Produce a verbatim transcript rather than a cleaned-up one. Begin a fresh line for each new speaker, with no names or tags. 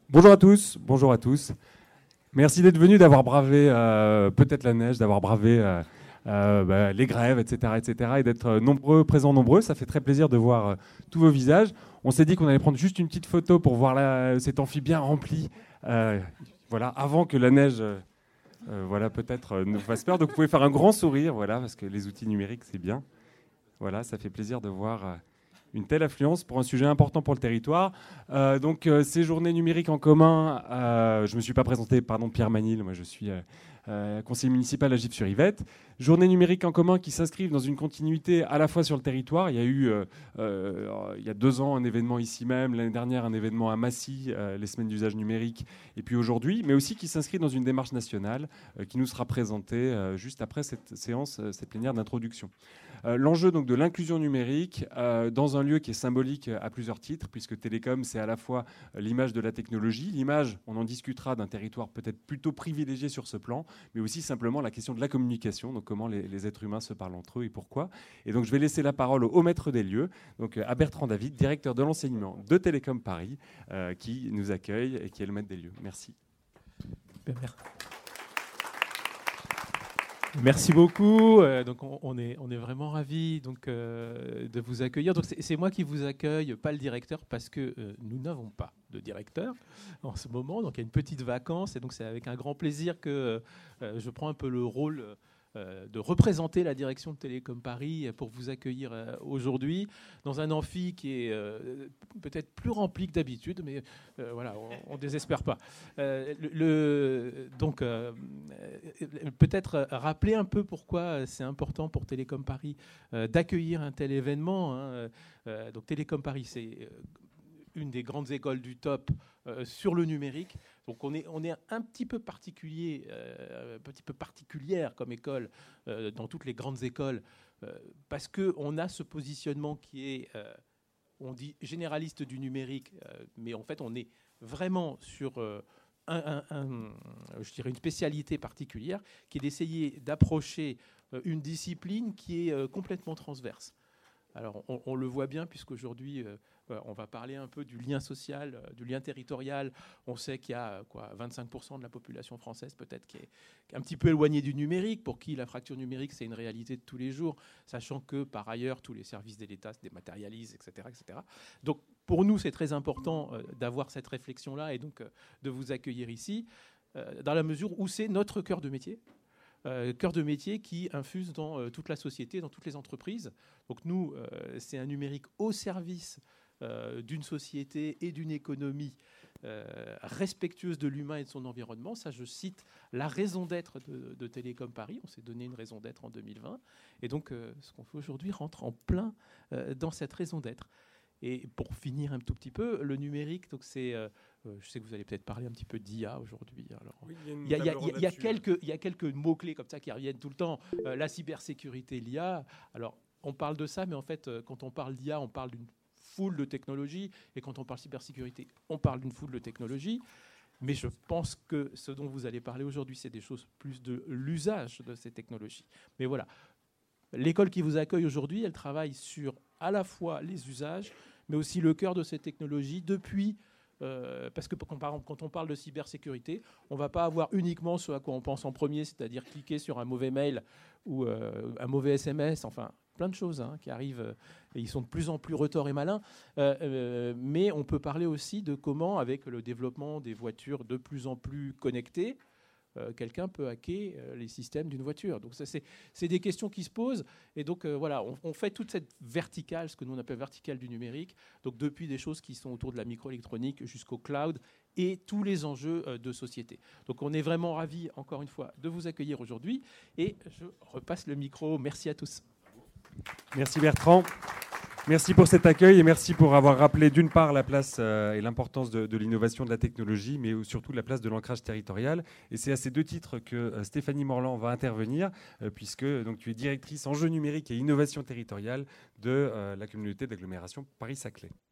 Bonjour à tous, bonjour à tous. Merci d'être venus, d'avoir bravé euh, peut-être la neige, d'avoir bravé euh, euh, bah, les grèves, et cetera, et cetera, et d'être nombreux, présents nombreux. Ça fait très plaisir de voir euh, tous vos visages. On s'est dit qu'on allait prendre juste une petite photo pour voir la, cet amphi bien rempli, euh, voilà, avant que la neige, euh, euh, voilà, peut-être euh, nous fasse peur. Donc vous pouvez faire un grand sourire, voilà, parce que les outils numériques c'est bien. Voilà, ça fait plaisir de voir. Euh, une telle affluence pour un sujet important pour le territoire. Euh, donc, euh, ces journées numériques en commun, euh, je ne me suis pas présenté, pardon, Pierre Manil, moi je suis euh, euh, conseiller municipal à Gif-sur-Yvette. Journées numériques en commun qui s'inscrivent dans une continuité à la fois sur le territoire. Il y a eu, euh, euh, il y a deux ans, un événement ici même, l'année dernière, un événement à Massy, euh, les semaines d'usage numérique, et puis aujourd'hui, mais aussi qui s'inscrit dans une démarche nationale euh, qui nous sera présentée euh, juste après cette séance, euh, cette plénière d'introduction. Euh, l'enjeu donc de l'inclusion numérique euh, dans un lieu qui est symbolique à plusieurs titres, puisque télécom, c'est à la fois l'image de la technologie, l'image, on en discutera, d'un territoire peut-être plutôt privilégié sur ce plan, mais aussi simplement la question de la communication, donc comment les, les êtres humains se parlent entre eux et pourquoi. Et donc je vais laisser la parole au maître des lieux, donc à Bertrand David, directeur de l'enseignement de Télécom Paris, euh, qui nous accueille et qui est le maître des lieux. Merci.
Merci. Merci beaucoup. Euh, donc on, on, est, on est vraiment ravis donc, euh, de vous accueillir. Donc c'est, c'est moi qui vous accueille, pas le directeur, parce que euh, nous n'avons pas de directeur en ce moment. Donc il y a une petite vacance et donc c'est avec un grand plaisir que euh, je prends un peu le rôle euh, de représenter la direction de Télécom Paris pour vous accueillir euh, aujourd'hui dans un amphi qui est euh, peut-être plus rempli que d'habitude, mais euh, voilà, on ne désespère pas. Euh, le, le, donc euh, peut-être rappeler un peu pourquoi c'est important pour Télécom Paris euh, d'accueillir un tel événement. Hein. Euh, donc Télécom Paris, c'est une des grandes écoles du top euh, sur le numérique. Donc on est, on est un petit peu particulier, euh, un petit peu particulière comme école euh, dans toutes les grandes écoles, euh, parce qu'on a ce positionnement qui est, euh, on dit généraliste du numérique, euh, mais en fait on est vraiment sur euh, un, un, un, je dirais une spécialité particulière, qui est d'essayer d'approcher euh, une discipline qui est euh, complètement transverse. Alors on, on le voit bien puisqu'aujourd'hui euh, on va parler un peu du lien social, euh, du lien territorial. On sait qu'il y a quoi, vingt-cinq pour cent de la population française peut-être qui est, qui est un petit peu éloignée du numérique, pour qui la fracture numérique c'est une réalité de tous les jours, sachant que par ailleurs tous les services de l'État se dématérialisent, et cetera, et cetera. Donc pour nous c'est très important euh, d'avoir cette réflexion-là et donc euh, de vous accueillir ici, euh, dans la mesure où c'est notre cœur de métier. Euh, cœur de métier qui infuse dans euh, toute la société, dans toutes les entreprises. Donc nous, euh, c'est un numérique au service euh, d'une société et d'une économie euh, respectueuse de l'humain et de son environnement. Ça, je cite la raison d'être de, de Télécom Paris. On s'est donné une raison d'être en deux mille vingt. Et donc, euh, ce qu'on fait aujourd'hui rentre en plein euh, dans cette raison d'être. Et pour finir un tout petit peu, le numérique, donc c'est, euh, je sais que vous allez peut-être parler un petit peu d'I A aujourd'hui. Alors, oui, il y, y, y, y a quelques, il y a quelques mots-clés comme ça qui reviennent tout le temps. Euh, la cybersécurité, l'I A. Alors, on parle de ça, mais en fait, quand on parle d'I A, on parle d'une foule de technologies. Et quand on parle cybersécurité, on parle d'une foule de technologies. Mais je pense que ce dont vous allez parler aujourd'hui, c'est des choses plus de l'usage de ces technologies. Mais voilà, l'école qui vous accueille aujourd'hui, elle travaille sur à la fois les usages, mais aussi le cœur de ces technologies depuis, euh, parce que par exemple, quand on parle de cybersécurité, on ne va pas avoir uniquement ce à quoi on pense en premier, c'est-à-dire cliquer sur un mauvais mail ou euh, un mauvais S M S, enfin plein de choses hein, qui arrivent, euh, et ils sont de plus en plus retors et malins, euh, euh, mais on peut parler aussi de comment, avec le développement des voitures de plus en plus connectées, Euh, quelqu'un peut hacker euh, les systèmes d'une voiture. Donc ça, c'est, c'est des questions qui se posent. Et donc euh, voilà, on, on fait toute cette verticale, ce que nous on appelle verticale du numérique. Donc depuis des choses qui sont autour de la microélectronique jusqu'au cloud et tous les enjeux euh, de société. Donc on est vraiment ravis, encore une fois, de vous accueillir aujourd'hui. Et je repasse le micro. Merci à tous.
Merci Bertrand. Merci pour cet accueil et merci pour avoir rappelé d'une part la place euh, et l'importance de, de l'innovation, de la technologie, mais surtout la place de l'ancrage territorial. Et c'est à ces deux titres que euh, Stéphanie Morland va intervenir, euh, puisque donc, tu es directrice enjeux numériques et innovation territoriale de euh, la communauté d'agglomération Paris-Saclay.